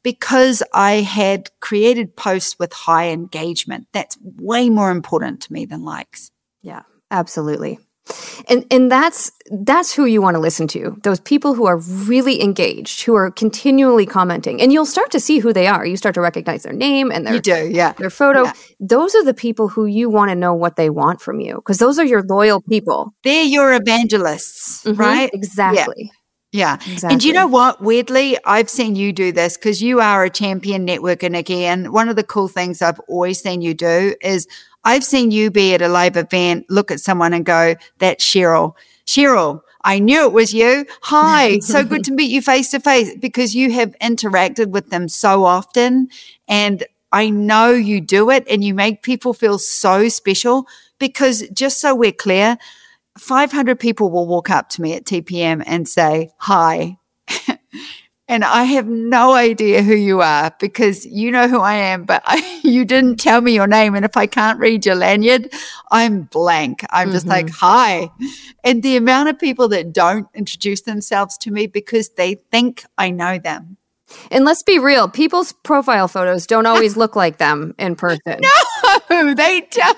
because I had created posts with high engagement. That's way more important to me than likes. Yeah, absolutely. And that's who you want to listen to. Those people who are really engaged, who are continually commenting. And you'll start to see who they are. You start to recognize their name and their photo. Yeah. Those are the people who you want to know what they want from you, because those are your loyal people. They're your evangelists, right? Exactly. Yeah. Exactly. And you know what? Weirdly, I've seen you do this because you are a champion networker, Nikki. And one of the cool things I've always seen you do is I've seen you be at a live event, look at someone and go, that's Cheryl. Cheryl, I knew it was you. Hi, so good to meet you face to face, because you have interacted with them so often. And I know you do it and you make people feel so special, because just so we're clear, 500 people will walk up to me at TPM and say, hi. And I have no idea who you are, because you know who I am, but you didn't tell me your name. And if I can't read your lanyard, I'm blank. I'm just like, hi. And the amount of people that don't introduce themselves to me because they think I know them. And let's be real, people's profile photos don't always look like them in person. No, they don't.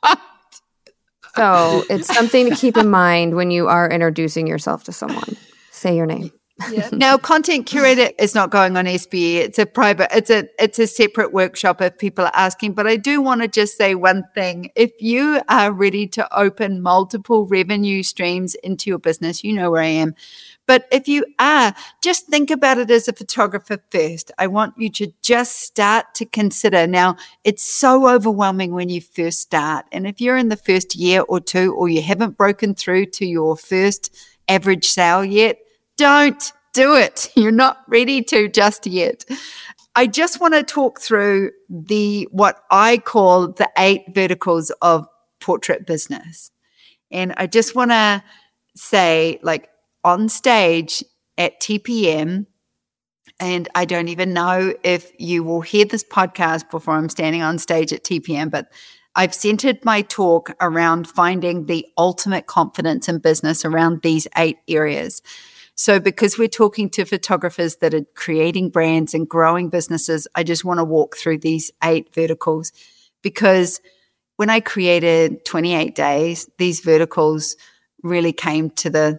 So it's something to keep in mind when you are introducing yourself to someone. Say your name. Yeah. Now, Content Curator is not going on SBE. It's a separate workshop if people are asking. But I do want to just say one thing. If you are ready to open multiple revenue streams into your business, you know where I am. But if you are, just think about it as a photographer first. I want you to just start to consider. Now, it's so overwhelming when you first start. And if you're in the first year or two, or you haven't broken through to your first average sale yet, don't do it. You're not ready to just yet. I just want to talk through what I call the 8 verticals of portrait business. And I just want to say, like, on stage at TPM, and I don't even know if you will hear this podcast before I'm standing on stage at TPM, but I've centered my talk around finding the ultimate confidence in business around these 8 areas. So because we're talking to photographers that are creating brands and growing businesses, I just want to walk through these 8 verticals, because when I created 28 Days, these verticals really came to the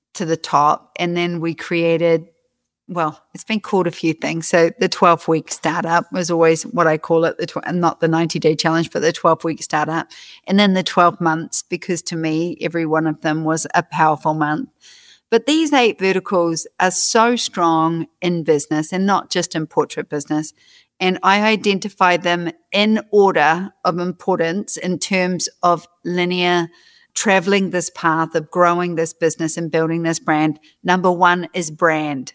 top. And then we created, well, it's been called a few things. So the 12-week startup was always what I call it, not the 90-day challenge, but the 12-week startup. And then the 12 months, because to me, every one of them was a powerful month. But these 8 verticals are so strong in business, and not just in portrait business. And I identify them in order of importance in terms of linear traveling this path of growing this business and building this brand. Number 1 is brand.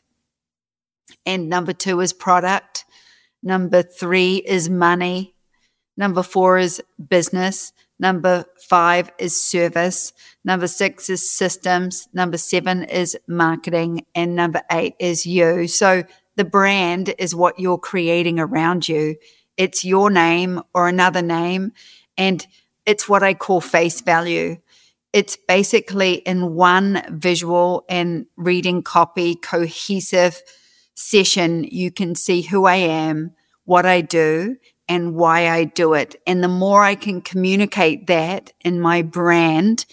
And number 2 is product. Number 3 is money. Number 4 is business. Number 5 is service. Number 6 is systems. Number 7 is marketing. And number 8 is you. So the brand is what you're creating around you. It's your name or another name. And it's what I call face value. It's basically in one visual and reading copy, cohesive session, you can see who I am, what I do, and why I do it. And the more I can communicate that in my brand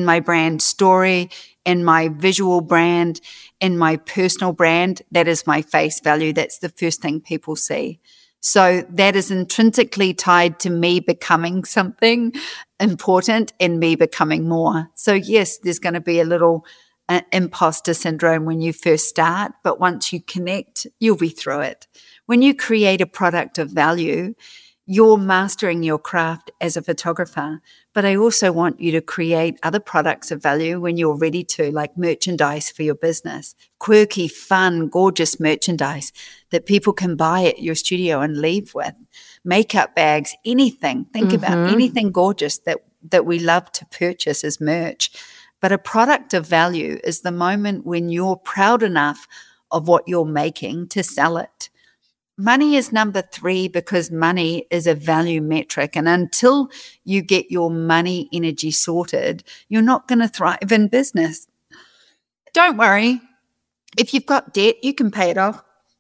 story, in my visual brand, in my personal brand, that is my face value. That's the first thing people see. So that is intrinsically tied to me becoming something important and me becoming more. So yes, there's going to be a little imposter syndrome when you first start, but once you connect, you'll be through it. When you create a product of value, you're mastering your craft as a photographer. But I also want you to create other products of value when you're ready to, like merchandise for your business, quirky, fun, gorgeous merchandise that people can buy at your studio and leave with, makeup bags, anything. Think about anything gorgeous that we love to purchase as merch. But a product of value is the moment when you're proud enough of what you're making to sell it. Money is number 3 because money is a value metric. And until you get your money energy sorted, you're not going to thrive in business. Don't worry. If you've got debt, you can pay it off.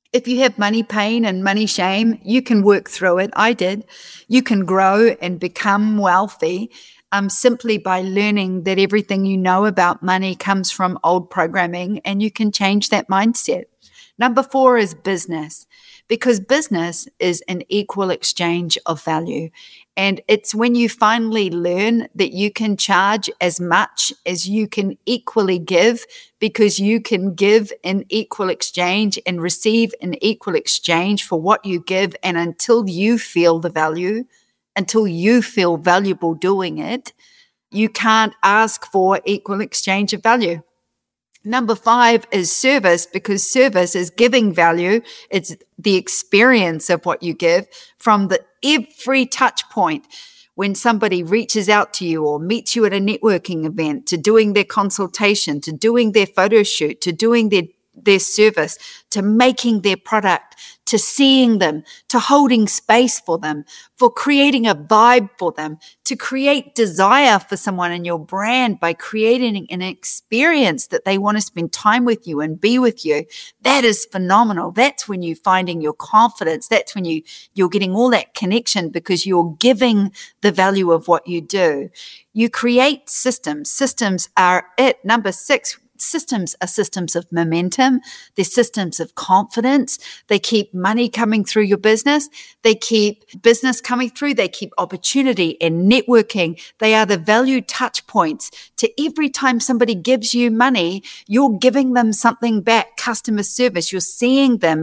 If you have money pain and money shame, you can work through it. I did. You can grow and become wealthy simply by learning that everything you know about money comes from old programming, and you can change that mindset. Number 4 is business, because business is an equal exchange of value. And it's when you finally learn that you can charge as much as you can equally give, because you can give in equal exchange and receive in equal exchange for what you give. And until you feel the value, until you feel valuable doing it, you can't ask for equal exchange of value. Number 5 is service, because service is giving value. It's the experience of what you give from every touch point. When somebody reaches out to you or meets you at a networking event, to doing their consultation, to doing their photo shoot, to doing their service, to making their product, to seeing them, to holding space for them, for creating a vibe for them, to create desire for someone in your brand by creating an experience that they want to spend time with you and be with you. That is phenomenal. That's when you're finding your confidence. That's when you're getting all that connection, because you're giving the value of what you do. You create systems. Systems are it. Number 6, systems are systems of momentum. They're systems of confidence. They keep money coming through your business. They keep business coming through. They keep opportunity and networking. They are the value touch points. To every time somebody gives you money, you're giving them something back. Customer service. You're seeing them.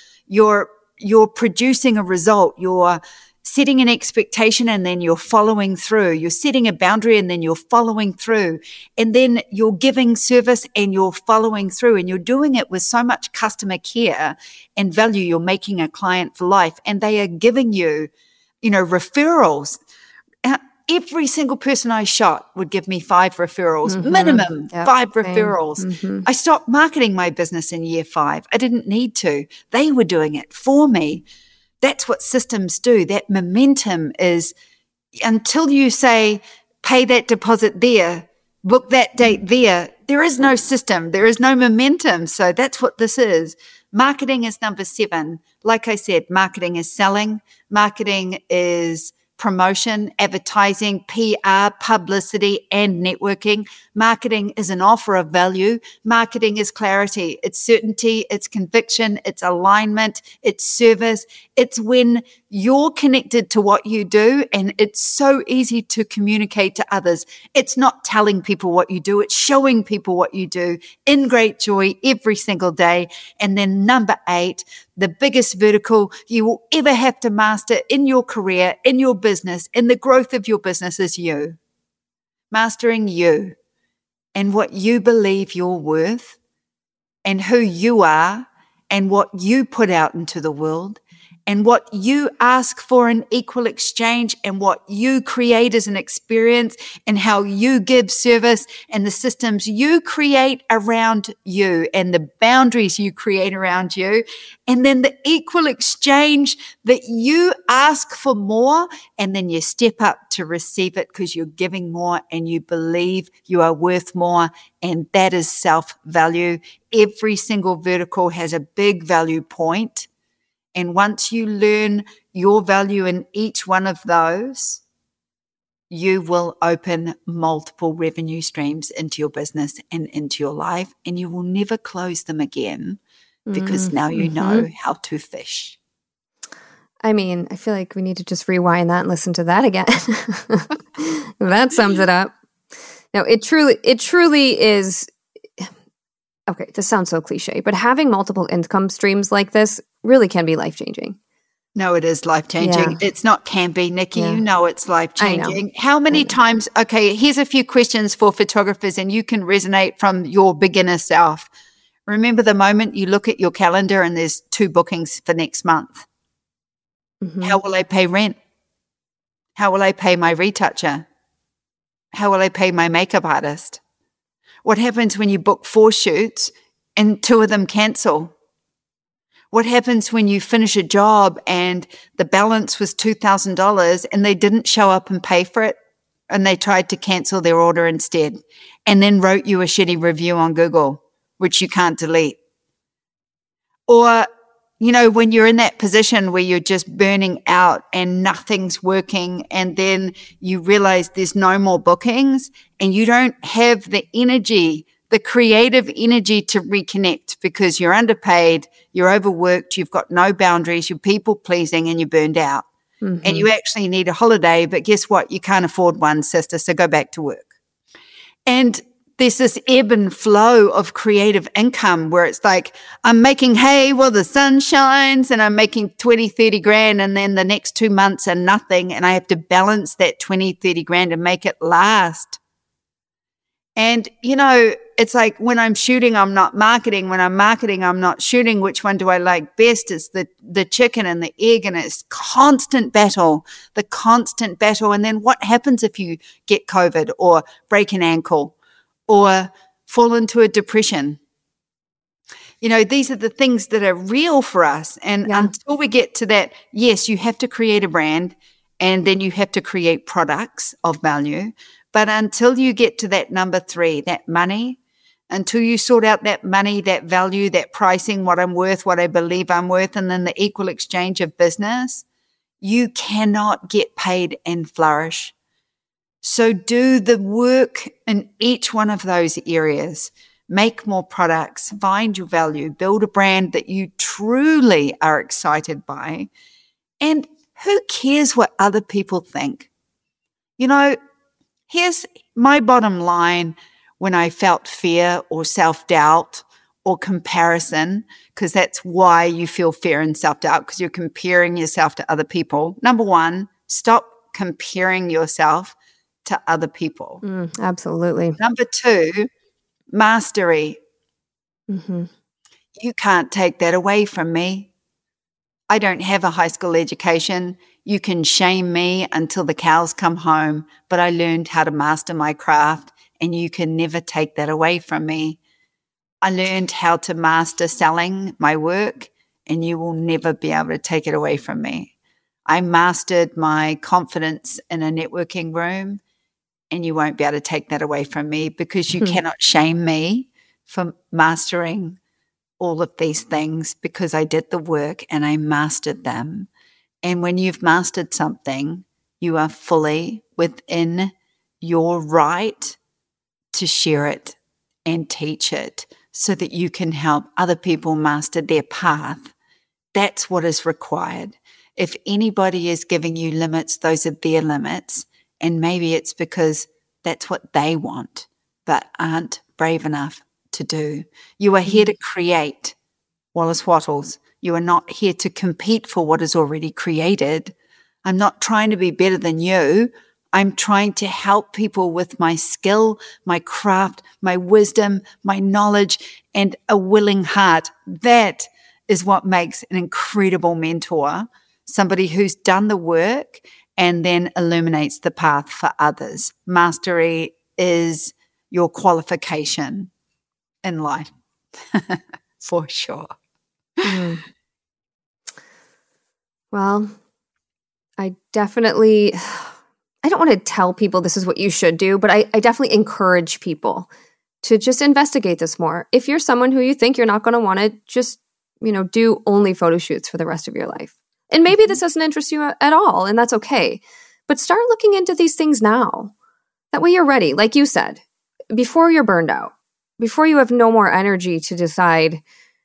You're producing a result. You're setting an expectation and then you're following through. You're setting a boundary and then you're following through. And then you're giving service and you're following through. And you're doing it with so much customer care and value. You're making a client for life. And they are giving you, referrals. Every single person I shot would give me 5 referrals, minimum 5 referrals. Mm-hmm. I stopped marketing my business in year 5. I didn't need to. They were doing it for me. That's what systems do. That momentum is, until you say, pay that deposit there, book that date there is no system. There is no momentum. So that's what this is. Marketing is number 7. Like I said, marketing is selling. Marketing is promotion, advertising, PR, publicity, and networking. Marketing is an offer of value. Marketing is clarity. It's certainty. It's conviction. It's alignment. It's service. It's when you're connected to what you do, and it's so easy to communicate to others. It's not telling people what you do. It's showing people what you do in great joy every single day. And then number 8, the biggest vertical you will ever have to master in your career, in your business, in the growth of your business is you. Mastering you and what you believe you're worth and who you are and what you put out into the world and what you ask for in equal exchange and what you create as an experience and how you give service and the systems you create around you and the boundaries you create around you. And then the equal exchange that you ask for more and then you step up to receive it because you're giving more and you believe you are worth more. And that is self-value. Every single vertical has a big value point. And once you learn your value in each one of those, you will open multiple revenue streams into your business and into your life, and you will never close them again because now you know how to fish. I mean, I feel like we need to just rewind that and listen to that again. That sums it up. No, it truly is. Okay, this sounds so cliche, but having multiple income streams like this really can be life-changing. No, it is life-changing. Yeah. It's not can be, Nikki. Yeah. You know it's life-changing. How many times, okay, here's a few questions for photographers and you can resonate from your beginner self. Remember the moment you look at your calendar and there's 2 bookings for next month. Mm-hmm. How will I pay rent? How will I pay my retoucher? How will I pay my makeup artist? What happens when you book 4 shoots and 2 of them cancel? What happens when you finish a job and the balance was $2,000 and they didn't show up and pay for it and they tried to cancel their order instead and then wrote you a shitty review on Google, which you can't delete? Or, when you're in that position where you're just burning out and nothing's working, and then you realize there's no more bookings and you don't have the energy, the creative energy to reconnect because you're underpaid, you're overworked, you've got no boundaries, you're people pleasing, and you're burned out. And you actually need a holiday, but guess what? You can't afford one, sister, so go back to work. And there's this ebb and flow of creative income where it's like, I'm making hay while the sun shines, and I'm making 20, 30 grand, and then the next 2 months are nothing, and I have to balance that 20, 30 grand and make it last. And, it's like when I'm shooting, I'm not marketing. When I'm marketing, I'm not shooting. Which one do I like best? It's the chicken and the egg, and it's the constant battle. And then what happens if you get COVID or break an ankle or fall into a depression? These are the things that are real for us. And until we get to that, yes, you have to create a brand, and then you have to create products of value. But until you get to that number 3, that money, until you sort out that money, that value, that pricing, what I'm worth, what I believe I'm worth, and then the equal exchange of business, you cannot get paid and flourish. So do the work in each one of those areas. Make more products, find your value, build a brand that you truly are excited by. And who cares what other people think? Here's my bottom line when I felt fear or self-doubt or comparison, because that's why you feel fear and self-doubt, because you're comparing yourself to other people. Number 1, stop comparing yourself to other people. Absolutely. Number 2, mastery. You can't take that away from me. I don't have a high school education. You can shame me until the cows come home, but I learned how to master my craft, and you can never take that away from me. I learned how to master selling my work, and you will never be able to take it away from me. I mastered my confidence in a networking room, and you won't be able to take that away from me, because you cannot shame me for mastering all of these things, because I did the work and I mastered them. And when you've mastered something, you are fully within your right to share it and teach it so that you can help other people master their path. That's what is required. If anybody is giving you limits, those are their limits. And maybe it's because that's what they want, but aren't brave enough to do. You are here to create, Wallace Wattles. You are not here to compete for what is already created. I'm not trying to be better than you. I'm trying to help people with my skill, my craft, my wisdom, my knowledge, and a willing heart. That is what makes an incredible mentor, somebody who's done the work and then illuminates the path for others. Mastery is your qualification in life, for sure. Well, I definitely, I don't want to tell people this is what you should do, but I definitely encourage people to just investigate this more. If you're someone who you think you're not going to want to just, do only photo shoots for the rest of your life. And maybe this doesn't interest you at all, and that's okay. But start looking into these things now. That way you're ready, like you said, before you're burned out, before you have no more energy to decide,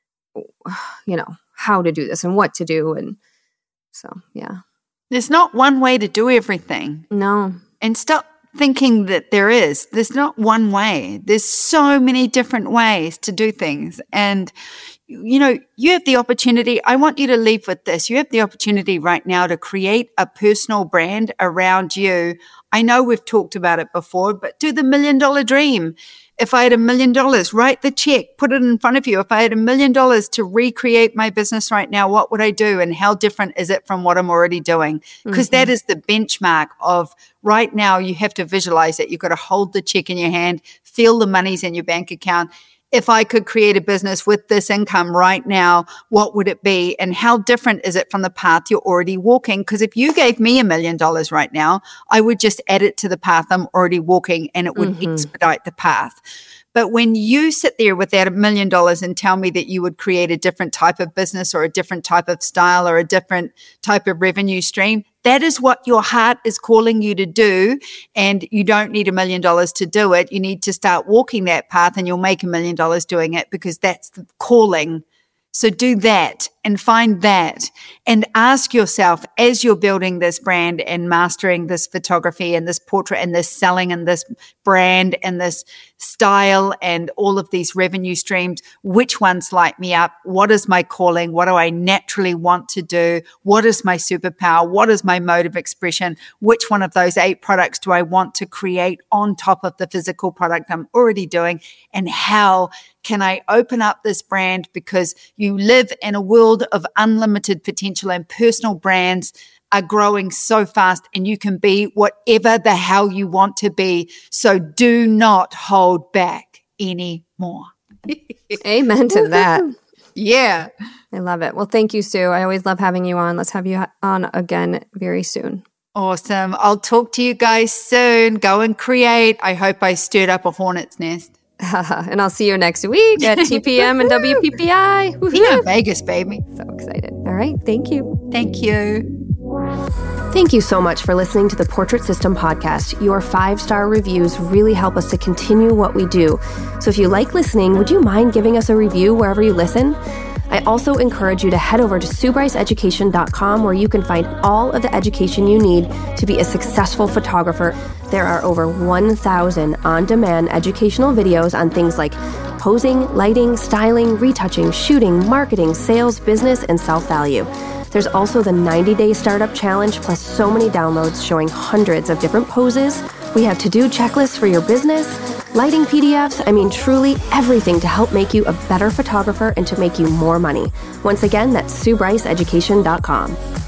how to do this and what to do. And so, yeah. There's not one way to do everything. No. And stop thinking that there is. There's not one way. There's so many different ways to do things. And, you have the opportunity. I want you to leave with this. You have the opportunity right now to create a personal brand around you. I know we've talked about it before, but do the $1 million dream. If I had $1 million, write the check, put it in front of you. If I had $1 million to recreate my business right now, what would I do? And how different is it from what I'm already doing? Because that is the benchmark of right now. You have to visualize it. You've got to hold the check in your hand, feel the money's in your bank account. If I could create a business with this income right now, what would it be? And how different is it from the path you're already walking? Because if you gave me $1 million right now, I would just add it to the path I'm already walking, and it would expedite the path. But when you sit there with that $1 million and tell me that you would create a different type of business or a different type of style or a different type of revenue stream, that is what your heart is calling you to do. And you don't need $1 million to do it. You need to start walking that path, and you'll make $1 million doing it, because that's the calling. So do that and find that, and ask yourself, as you're building this brand and mastering this photography and this portrait and this selling and this brand and this style and all of these revenue streams, which ones light me up? What is my calling? What do I naturally want to do? What is my superpower? What is my mode of expression? Which one of those 8 products do I want to create on top of the physical product I'm already doing? And how can I open up this brand? Because you live in a world of unlimited potential, and personal brands are growing so fast, and you can be whatever the hell you want to be. So do not hold back anymore. Amen to that. Yeah. I love it. Well, thank you, Sue. I always love having you on. Let's have you on again very soon. Awesome. I'll talk to you guys soon. Go and create. I hope I stirred up a hornet's nest. And I'll see you next week at TPM and WPPI. Woo-hoo. Yeah, Vegas, baby. So excited. All right. Thank you. Thank you. Thank you so much for listening to the Portrait System podcast. Your 5-star reviews really help us to continue what we do. So if you like listening, would you mind giving us a review wherever you listen? I also encourage you to head over to SueBryceEducation.com, where you can find all of the education you need to be a successful photographer. There are over 1,000 on-demand educational videos on things like posing, lighting, styling, retouching, shooting, marketing, sales, business, and self-value. There's also the 90-day startup challenge, plus so many downloads showing hundreds of different poses. We have to-do checklists for your business, lighting PDFs, truly everything to help make you a better photographer and to make you more money. Once again, that's SueBryceEducation.com.